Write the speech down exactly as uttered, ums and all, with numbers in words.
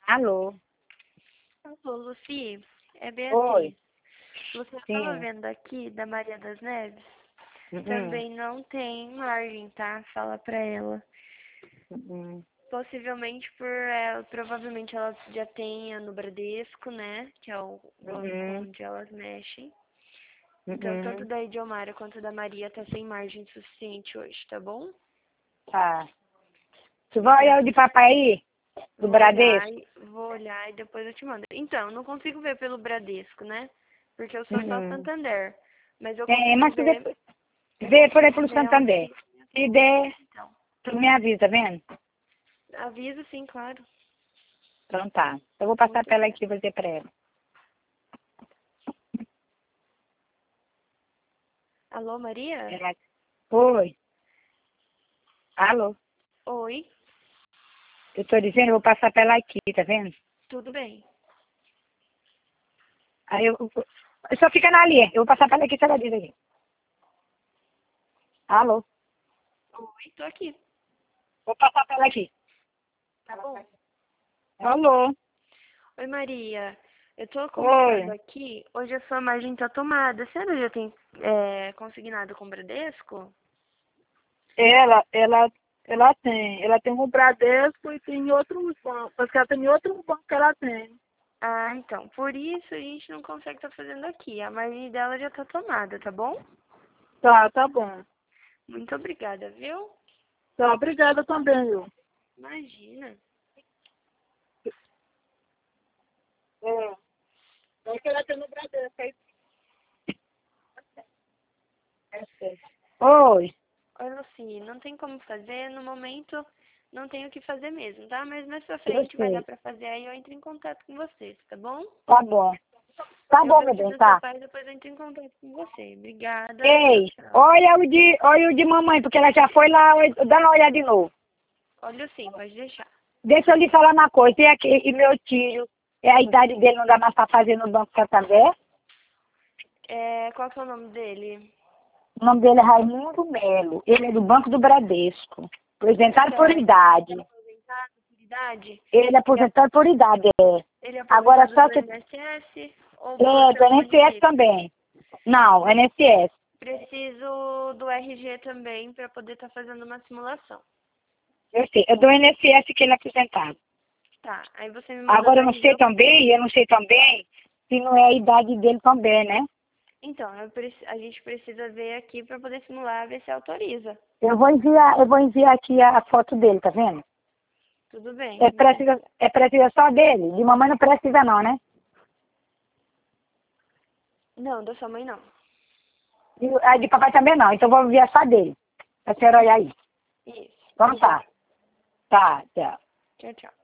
Alô? Alô, Luci, é Oi. Beatriz. Você estava Sim. vendo aqui da Maria das Neves? Uhum. Também não tem margem, tá? Fala pra ela. Uhum. Possivelmente por ela, provavelmente ela já tenha no Bradesco, né? Que é o banco Uhum. onde elas mexem. Então, tanto Uhum. da Idiomara quanto da Maria tá sem margem suficiente hoje, tá bom? Tá. Tu vai Então, olhar o de papai aí? Do vou olhar, Bradesco? e- vou olhar e depois eu te mando. Então, não consigo ver pelo Bradesco, né? Porque eu sou só Uhum. Santander. Mas eu É, consigo mas tu vê, ver, eu vê por aí consigo pelo ver onde Santander. que tem as Se contas. der, Então, tu me avisa, tá vendo? aviso sim, claro. Então tá. Eu vou passar Muito pra ela obrigada. aqui e vou dizer pra ela. Alô, Maria? Ela... Oi. Alô? Oi, Eu tô dizendo, eu vou passar pra ela aqui, tá vendo? tudo bem? Aí eu... eu só fica na linha. Eu vou passar pra ela aqui se ela diz aqui. Alô? Oi, tô aqui. Vou passar pra ela aqui. Tá bom? Alô? Oi, Maria. Eu tô consultando Oi. aqui. Hoje a sua margem tá tomada. Você ainda já tem é, consignado com o Bradesco? Ela, ela, ela tem. Ela tem um Bradesco e tem outros bancos. Porque ela tem outro banco que ela tem. Ah, então. Por isso a gente não consegue estar fazendo aqui. A margem dela já tá tomada, tá bom? Tá, tá bom. Muito obrigada, viu? Tá, obrigada também, viu? Imagina. É. É que ela tem no Bradesco. Aí... É sério. Oi. Oi, Luci. Não tem como fazer. No momento, não tenho o que fazer mesmo, tá? Mas mais pra Eu frente vai dar sei. pra fazer. Aí eu entro em contato com vocês, tá bom? Tá bom. Tá Eu bom, vejo meu aqui bem, do seu tá. pai e depois eu entro em contato com você. Obrigada. Tchau, Ei, tchau. olha o de, olha o de mamãe, porque ela já foi lá oi, dando uma olhada de novo. Olha sim, pode deixar. Deixa eu lhe falar uma coisa. E, aqui, e meu tio, é a idade dele, não dá mais pra fazer no Banco Santander? É, qual que é o nome dele? O nome dele é Raimundo Melo. Ele é do Banco do Bradesco. Aposentado por Certo. idade. Aposentado por idade? Ele é Ele é, aposentado por idade, é. ele é Agora aposentado só do se... I N S S ou por, É, do pelo N S S município? também. Não, N S S. Preciso do R G também para poder estar fazendo uma simulação. Eu sei. É do N S S que ele é aposentado. Tá, aí você me manda do Agora eu não R G. sei também, eu não sei também se não é a idade dele também, né? Então, eu preci- a gente precisa ver aqui para poder simular, ver se autoriza. Eu vou enviar, eu vou enviar aqui a foto dele, tá vendo? Tudo bem. É precisa, é precisa só dele. De mamãe não precisa não, né? Não, da sua mãe não. E a de papai também não. Então eu vou enviar só dele. Pra senhora olhar aí. Isso. Então Obrigada. tá. Tá, tchau. Tchau, tchau.